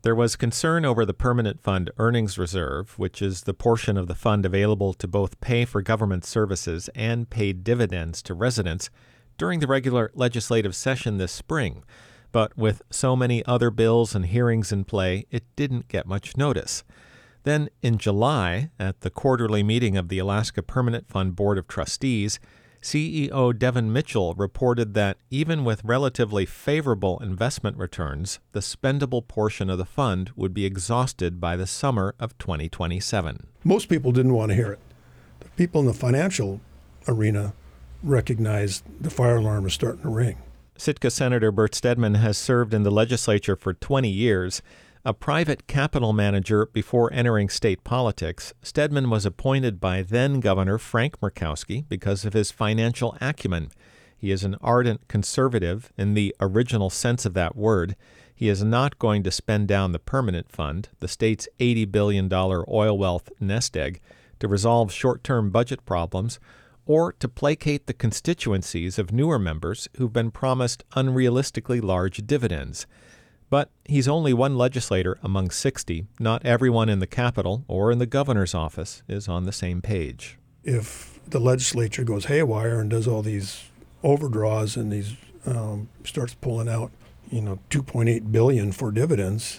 There was concern over the permanent fund earnings reserve, which is the portion of the fund available to both pay for government services and pay dividends to residents, during the regular legislative session this spring. But with so many other bills and hearings in play, it didn't get much notice. Then, in July, at the quarterly meeting of the Alaska Permanent Fund Board of Trustees, CEO Devin Mitchell reported that even with relatively favorable investment returns, the spendable portion of the fund would be exhausted by the summer of 2027. Most people didn't want to hear it. The people in the financial arena recognized the fire alarm was starting to ring. Sitka Senator Bert Stedman has served in the legislature for 20 years. A private capital manager before entering state politics, Stedman was appointed by then-Governor Frank Murkowski because of his financial acumen. He is an ardent conservative in the original sense of that word. He is not going to spend down the permanent fund, the state's $80 billion oil wealth nest egg, to resolve short-term budget problems, or to placate the constituencies of newer members who've been promised unrealistically large dividends. But he's only one legislator among 60. Not everyone in the Capitol or in the governor's office is on the same page. If the legislature goes haywire and does all these overdraws and these starts pulling out, $2.8 billion for dividends,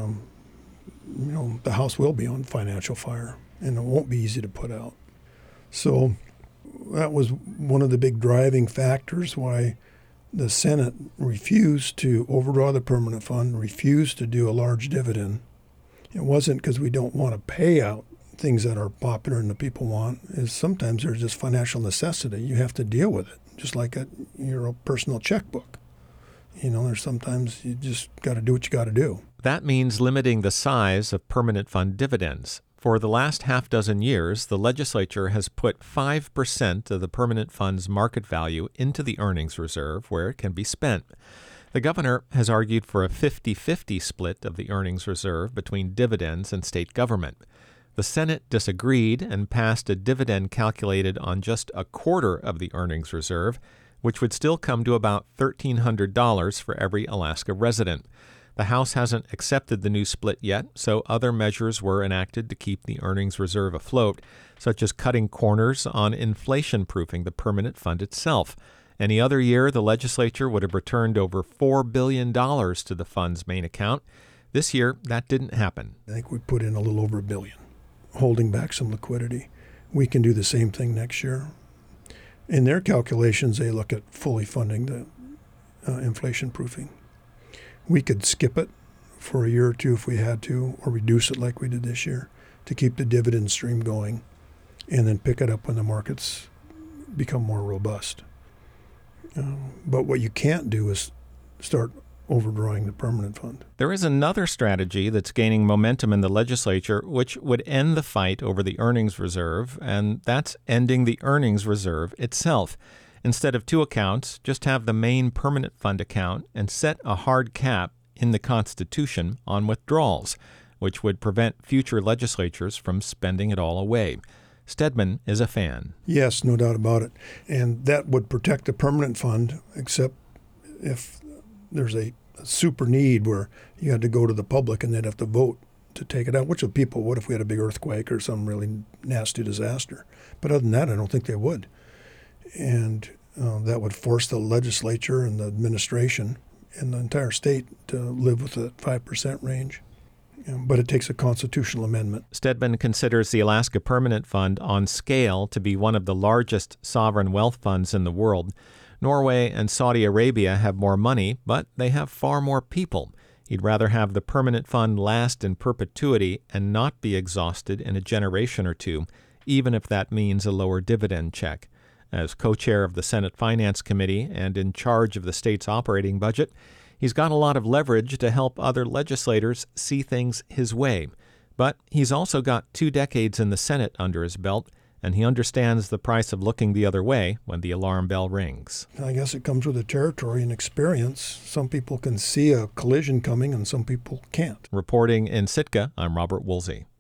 the House will be on financial fire, and it won't be easy to put out. So that was one of the big driving factors why the Senate refused to overdraw the permanent fund, refused to do a large dividend. It wasn't because we don't want to pay out things that are popular and the people want. Is sometimes there's just financial necessity. You have to deal with it, just like your personal checkbook. There's sometimes you just got to do what you got to do. That means limiting the size of permanent fund dividends. For the last half dozen years, the legislature has put 5% of the permanent fund's market value into the earnings reserve where it can be spent. The governor has argued for a 50-50 split of the earnings reserve between dividends and state government. The Senate disagreed and passed a dividend calculated on just a quarter of the earnings reserve, which would still come to about $1,300 for every Alaska resident. The House hasn't accepted the new split yet, so other measures were enacted to keep the earnings reserve afloat, such as cutting corners on inflation-proofing the permanent fund itself. Any other year, the legislature would have returned over $4 billion to the fund's main account. This year, that didn't happen. I think we put in a little over $1 billion, holding back some liquidity. We can do the same thing next year. In their calculations, they look at fully funding the inflation-proofing. We could skip it for a year or two if we had to, or reduce it like we did this year to keep the dividend stream going, and then pick it up when the markets become more robust. But what you can't do is start overdrawing the permanent fund. There is another strategy that's gaining momentum in the legislature, which would end the fight over the earnings reserve, and that's ending the earnings reserve itself. Instead of two accounts, just have the main permanent fund account and set a hard cap in the Constitution on withdrawals, which would prevent future legislatures from spending it all away. Stedman is a fan. Yes, no doubt about it. And that would protect the permanent fund, except if there's a super need where you had to go to the public and they'd have to vote to take it out, which would people would if we had a big earthquake or some really nasty disaster. But other than that, I don't think they would. And that would force the legislature and the administration and the entire state to live with the 5% range. But it takes a constitutional amendment. Stedman considers the Alaska Permanent Fund on scale to be one of the largest sovereign wealth funds in the world. Norway and Saudi Arabia have more money, but they have far more people. He'd rather have the permanent fund last in perpetuity and not be exhausted in a generation or two, even if that means a lower dividend check. As co-chair of the Senate Finance Committee and in charge of the state's operating budget, he's got a lot of leverage to help other legislators see things his way. But he's also got 2 decades in the Senate under his belt, and he understands the price of looking the other way when the alarm bell rings. I guess it comes with the territory and experience. Some people can see a collision coming and some people can't. Reporting in Sitka, I'm Robert Woolsey.